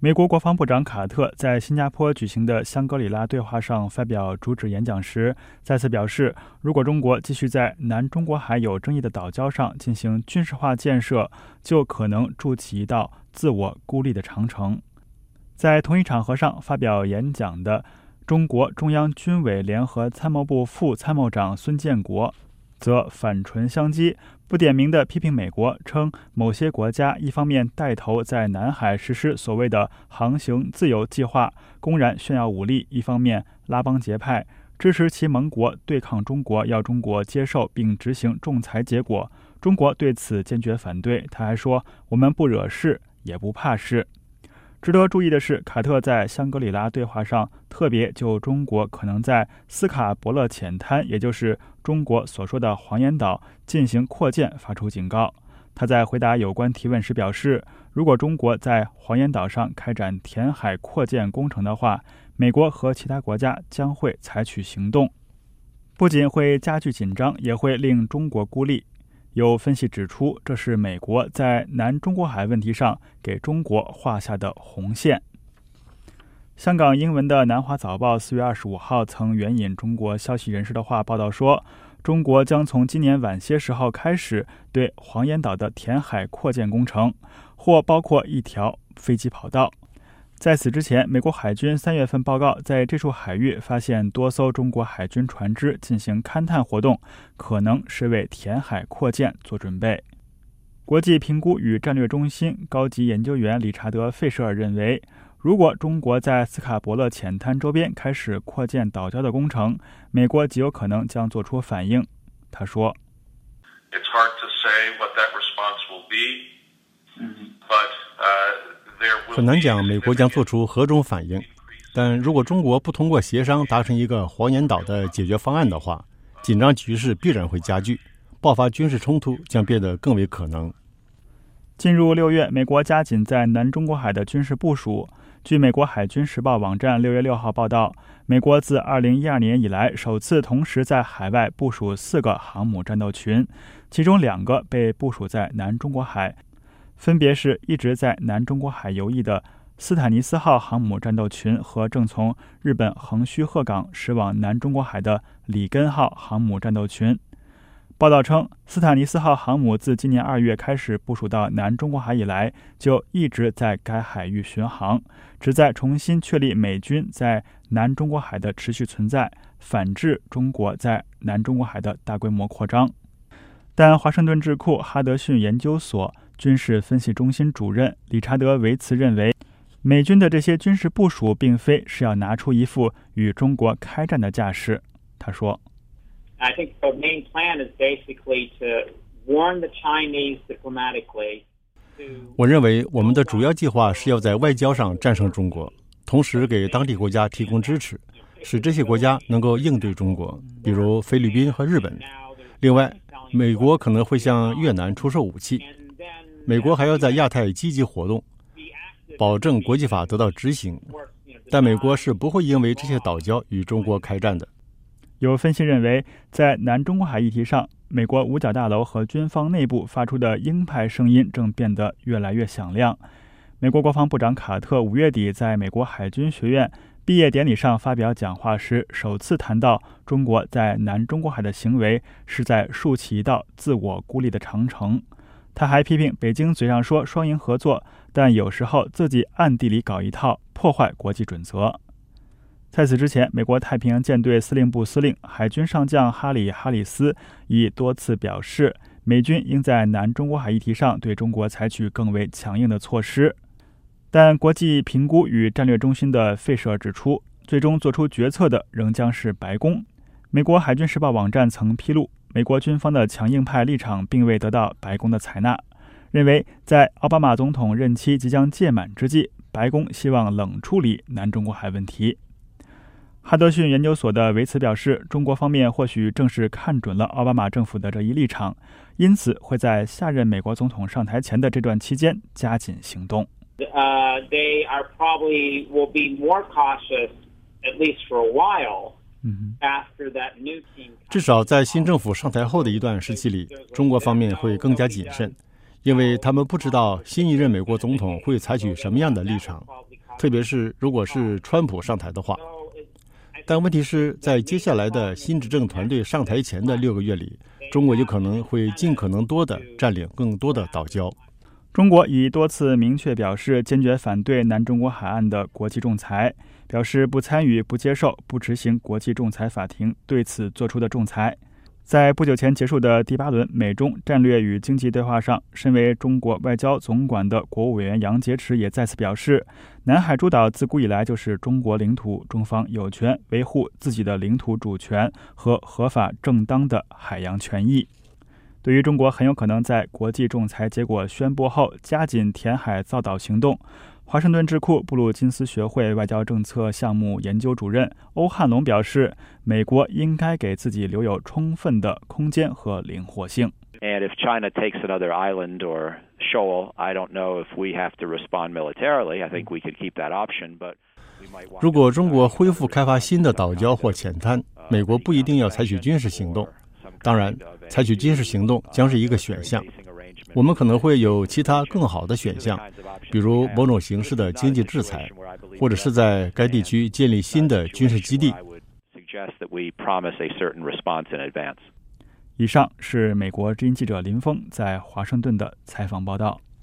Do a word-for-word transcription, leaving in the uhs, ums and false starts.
美国国防部长卡特在新加坡举行的香格里拉对话上发表主旨演讲时，再次表示，如果中国继续在南中国海有争议的岛礁上进行军事化建设，就可能筑起一道自我孤立的长城。在同一场合上发表演讲的中国中央军委联合参谋部副参谋长孙建国则反唇相讥，不点名地批评美国，称某些国家一方面带头在南海实施所谓的航行自由计划，公然炫耀武力，一方面拉帮结派，支持其盟国对抗中国，要中国接受并执行仲裁结果。中国对此坚决反对。他还说，我们不惹事，也不怕事。值得注意的是，卡特在香格里拉对话上特别就中国可能在斯卡伯勒浅滩，也就是中国所说的黄岩岛进行扩建发出警告。他在回答有关提问时表示，如果中国在黄岩岛上开展填海扩建工程的话，美国和其他国家将会采取行动，不仅会加剧紧张，也会令中国孤立。有分析指出，这是美国在南中国海问题上给中国画下的红线。香港英文的南华早报四月二十五号曾援引中国消息人士的话报道说，中国将从今年晚些时候开始对黄岩岛的填海扩建工程，或包括一条飞机跑道。在此之前，美国海军三月份报告，在这处海域发现多艘中国海军船只进行勘探活动，可能是为填海扩建做准备。国际评估与战略中心高级研究员理查德·费舍尔认为，如果中国在斯卡伯勒浅滩周边开始扩建岛礁的工程，美国极有可能将做出反应。他说 It's hard to say what that response will be, but, uh, 很难讲美国将做出何种反应，但如果中国不通过协商达成一个黄岩岛的解决方案的话，紧张局势必然会加剧，爆发军事冲突将变得更为可能。 进入六月，美国加紧在南中国海的军事部署。据美国海军时报网站六月六号报道，美国自二零一二年以来首次同时在海外部署四个航母战斗群，其中两个被部署在南中国海，分别是一直在南中国海游弋的斯坦尼斯号航母战斗群和正从日本横须贺港驶往南中国海的里根号航母战斗群。报道称，斯坦尼斯号航母自今年二月开始部署到南中国海以来，就一直在该海域巡航，旨在重新确立美军在南中国海的持续存在，反制中国在南中国海的大规模扩张。但华盛顿智库哈德逊研究所军事分析中心主任理查德·维茨认为，美军的这些军事部署并非是要拿出一副与中国开战的架势。他说 I think the main plan is basically to warn the Chinese diplomatically. 我认为我们的主要计划是要在外交上战胜中国，同时给当地国家提供支持，使这些国家能够应对中国，比如菲律宾和日本。另外，美国可能会向越南出售武器。美国还要在亚太积极活动，保证国际法得到执行，但美国是不会因为这些岛礁与中国开战的。 有分析认为，在南中国海议题上，美国五角大楼和军方内部发出的鹰派声音正变得越来越响亮。美国国防部长卡特五月底在美国海军学院毕业典礼上发表讲话时，首次谈到中国在南中国海的行为是在竖起一道自我孤立的长城。他还批评北京嘴上说双赢合作，但有时候自己暗地里搞一套，破坏国际准则。在此之前，美国太平洋舰队司令部司令海军上将哈里·哈里斯已多次表示，美军应在南中国海议题上对中国采取更为强硬的措施。但国际评估与战略中心的费舍尔指出，最终做出决策的仍将是白宫。美国海军时报网站曾披露，美国军方的强硬派立场并未得到白宫的采纳，认为在奥巴马总统任期即将届满之际，白宫希望冷处理南中国海问题。哈德逊研究所的维茨表示，中国方面或许正是看准了奥巴马政府的这一立场，因此会在下任美国总统上台前的这段期间加紧行动。 Uh, they are probably will be more cautious, at least for a while, after that new team. 至少在新政府上台后的一段时期里，中国方面会更加谨慎，因为他们不知道新一任美国总统会采取什么样的立场。 特别是如果是川普上台的话。但问题是在接下来的新执政团队上台前的六个月里，中国有可能会尽可能多地占领更多的岛礁。 中国已多次明确表示坚决反对南中国海岸的国际仲裁，表示不参与、不接受、不执行国际仲裁法庭对此作出的仲裁。在不久前结束的第八轮美中战略与经济对话上，身为中国外交总管的国务委员杨洁篪也再次表示，南海诸岛自古以来就是中国领土，中方有权维护自己的领土主权和合法正当的海洋权益。对于中国很有可能在国际仲裁结果宣布后加紧填海造岛行动，华盛顿智库布鲁金斯学会外交政策项目研究主任欧汉龙表示，美国应该给自己留有充分的空间和灵活性。 And if China takes another island or shoal, I don't know if we have to respond militarily. I think we could keep that option, but 如果中国恢复开发新的岛礁或浅滩，美国不一定要采取军事行动。当然，采取军事行动将是一个选项。我们可能会有其他更好的选项，比如某种形式的经济制裁，或者是在该地区建立新的军事基地。 以上是美国之音记者林峰在华盛顿的采访报道。